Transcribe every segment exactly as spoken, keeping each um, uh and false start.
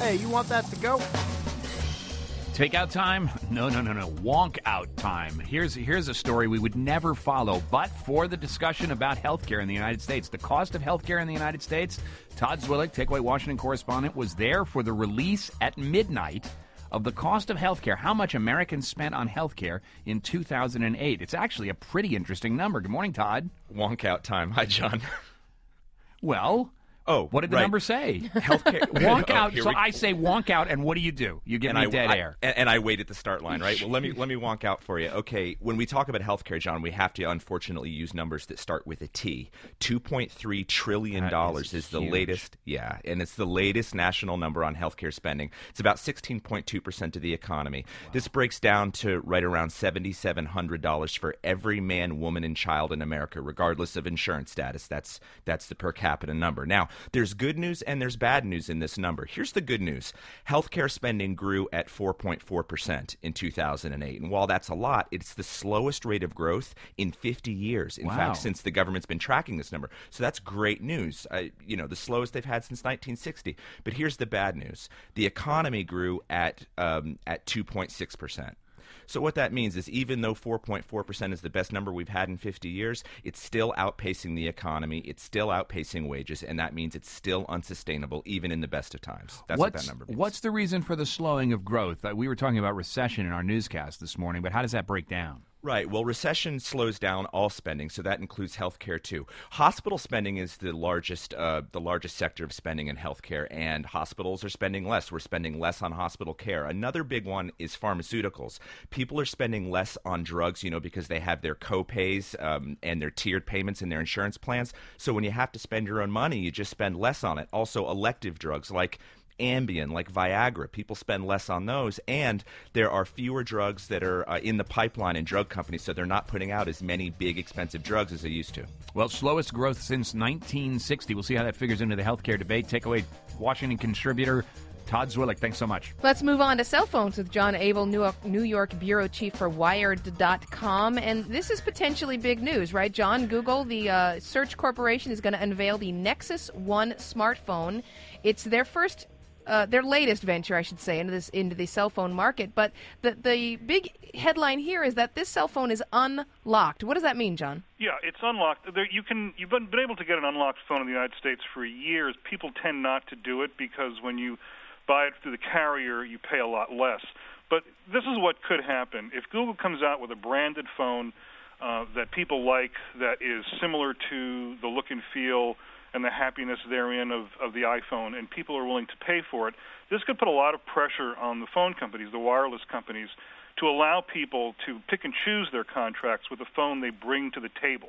Hey, you want that to go? Takeout time? No, no, no, no. Wonk out time. Here's here's a story we would never follow, but for the discussion about healthcare in the United States, the cost of healthcare in the United States. Todd Zwillich, Takeaway Washington correspondent, was there for the release at midnight of the cost of healthcare, how much Americans spent on healthcare in two thousand eight. It's actually a pretty interesting number. Good morning, Todd. Wonk out time. Hi, John. Well... Oh, what did the right. number say? Healthcare. Wonk oh, out. So we... I say wonk out, and what do you do? You give and me I, dead I, air. And, and I wait at the start line, right? Well, let me let me wonk out for you. Okay, when we talk about healthcare, John, we have to unfortunately use numbers that start with a T. two point three trillion dollars is, is the huge. latest. Yeah, and it's the latest national number on healthcare spending. It's about sixteen point two percent of the economy. Wow. This breaks down to right around seven thousand seven hundred dollars for every man, woman, and child in America, regardless of insurance status. That's that's the per capita number. Now, there's good news and there's bad news in this number. Here's the good news. Healthcare spending grew at four point four percent in two thousand eight. And while that's a lot, it's the slowest rate of growth in fifty years. In wow. fact, since the government's been tracking this number. So that's great news. Uh, you know, the slowest they've had since nineteen sixty. But here's the bad news. The economy grew at um, at two point six percent. So what that means is even though four point four percent is the best number we've had in fifty years, it's still outpacing the economy, it's still outpacing wages, and that means it's still unsustainable even in the best of times. That's what's, what that number means. What's the reason for the slowing of growth? Uh, we were talking about recession in our newscast this morning, but how does that break down? Right. Well, recession slows down all spending, so that includes healthcare too. Hospital spending is the largest, uh, the largest sector of spending in healthcare, and hospitals are spending less. We're spending less on hospital care. Another big one is pharmaceuticals. People are spending less on drugs, you know, because they have their co-pays um, and their tiered payments in their insurance plans. So when you have to spend your own money, you just spend less on it. Also, elective drugs like Ambien, like Viagra, people spend less on those, and there are fewer drugs that are uh, in the pipeline in drug companies, so they're not putting out as many big, expensive drugs as they used to. Well, slowest growth since nineteen sixty. We'll see how that figures into the healthcare debate. Takeaway Washington contributor Todd Zwillich, thanks so much. Let's move on to cell phones with John Abel, New York, New York bureau chief for Wired dot com. And this is potentially big news, right, John? Google, the uh, search corporation, is going to unveil the Nexus One smartphone. It's their first Uh, their latest venture, I should say, into this into the cell phone market. But the the big headline here is that this cell phone is unlocked. What does that mean, John? Yeah, it's unlocked. There, you can you've been, been able to get an unlocked phone in the United States for years. People tend not to do it because when you buy it through the carrier, you pay a lot less. But this is what could happen if Google comes out with a branded phone uh, that people like, that is similar to the look and feel and the happiness therein of, of the iPhone, and people are willing to pay for it. This could put a lot of pressure on the phone companies, the wireless companies, to allow people to pick and choose their contracts with the phone they bring to the table.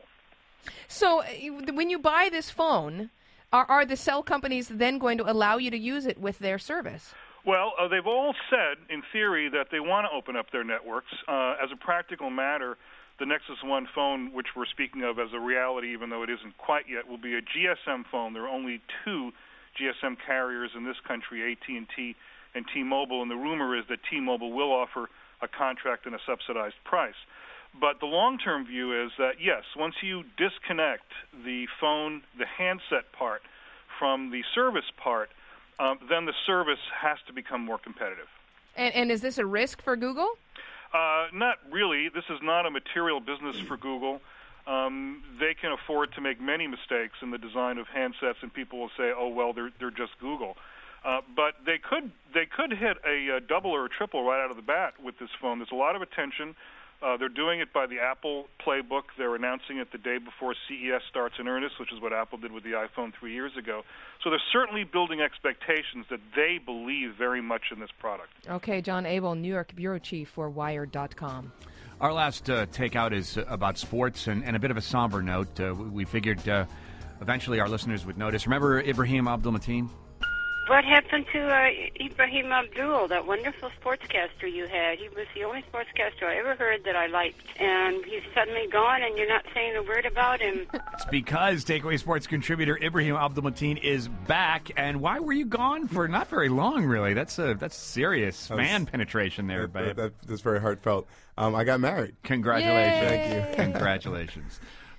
So when you buy this phone, are, are the cell companies then going to allow you to use it with their service? Well, uh, they've all said, in theory, that they want to open up their networks. Uh, as a practical matter, the Nexus One phone, which we're speaking of as a reality, even though it isn't quite yet, will be a G S M phone. There are only two G S M carriers in this country, A T and T and T-Mobile, and the rumor is that T-Mobile will offer a contract and a subsidized price. But the long-term view is that, yes, once you disconnect the phone, the handset part, from the service part, um, then the service has to become more competitive. And, and is this a risk for Google? Uh, not really. This is not a material business for Google. Um, they can afford to make many mistakes in the design of handsets, and people will say, "Oh, well, they're they're just Google." Uh, but they could they could hit a, a double or a triple right out of the bat with this phone. There's a lot of attention. Uh, they're doing it by the Apple playbook. They're announcing it the day before C E S starts in earnest, which is what Apple did with the iPhone three years ago. So they're certainly building expectations that they believe very much in this product. Okay, John Abel, New York bureau chief for Wired dot com. Our last uh, takeout is uh, about sports and, and a bit of a somber note. Uh, we figured uh, eventually our listeners would notice. Remember Ibrahim Abdul-Mateen? What happened to uh, Ibrahim Abdul, that wonderful sportscaster you had? He was the only sportscaster I ever heard that I liked. And he's suddenly gone, and you're not saying a word about him. It's because Takeaway Sports contributor Ibrahim Abdul-Mateen is back. And why were you gone for not very long, really? That's a that's serious that was, fan penetration there, that, babe. That, that's very heartfelt. Um, I got married. Congratulations. Yay. Thank you. Congratulations.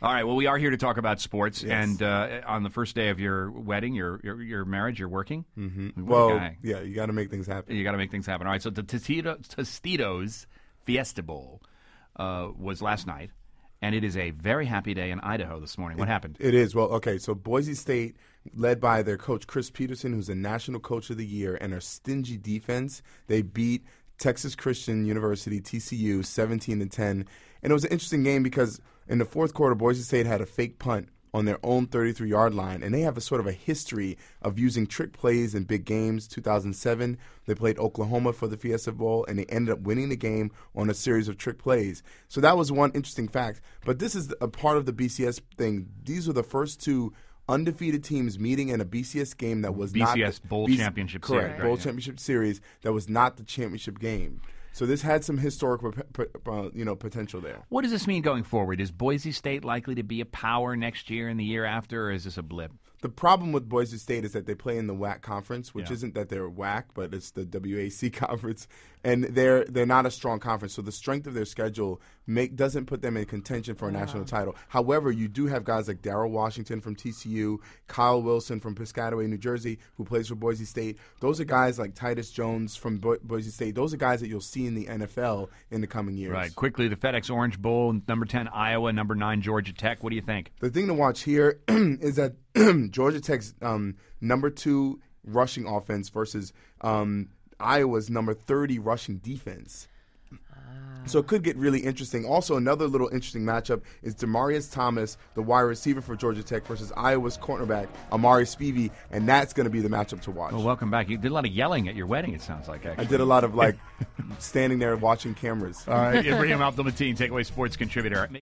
All right. Well, we are here to talk about sports, Yes. and uh, on the first day of your wedding, your your, your marriage, you're working. Mm-hmm. What a Well, guy. yeah, you got to make things happen. You got to make things happen. All right. So the Tostito, Tostitos Fiesta Bowl uh, was last night, and it is a very happy day in Idaho this morning. What happened? It is. Well, okay, so Boise State, led by their coach Chris Peterson, who's a National Coach of the Year, and their stingy defense, they beat Texas Christian University, T C U, seventeen to ten. And it was an interesting game because in the fourth quarter, Boise State had a fake punt on their own thirty-three-yard line, and they have a sort of a history of using trick plays in big games. two thousand seven, they played Oklahoma for the Fiesta Bowl, and they ended up winning the game on a series of trick plays. So that was one interesting fact. But this is a part of the B C S thing. These were the first two undefeated teams meeting in a B C S game that was B C S not the, Bowl B C Championship correct, Series, right, Bowl yeah. Championship Series that was not the championship game. So this had some historic, uh, you know, potential there. What does this mean going forward? Is Boise State likely to be a power next year and the year after, or is this a blip? The problem with Boise State is that they play in the W A C conference, which Yeah. isn't that they're W A C, but it's the W A C conference, and they're they're not a strong conference. So the strength of their schedule make doesn't put them in contention for a national title. However, you do have guys like Darrell Washington from T C U, Kyle Wilson from Piscataway, New Jersey, who plays for Boise State. Those are guys like Titus Jones from Bo- Boise State. Those are guys that you'll see in the N F L in the coming years. Right. Quickly, the FedEx Orange Bowl, number ten Iowa, number nine Georgia Tech. What do you think? The thing to watch here is that Georgia Tech's um, number two rushing offense versus um, Iowa's number thirty rushing defense. So it could get really interesting. Also, another little interesting matchup is Demarius Thomas, the wide receiver for Georgia Tech, versus Iowa's cornerback, Amari Spivey, and that's going to be the matchup to watch. Well, welcome back. You did a lot of yelling at your wedding, it sounds like, actually. I did a lot of, like, standing there watching cameras. All right. Ibrahim Abdul-Mateen, Takeaway Sports contributor.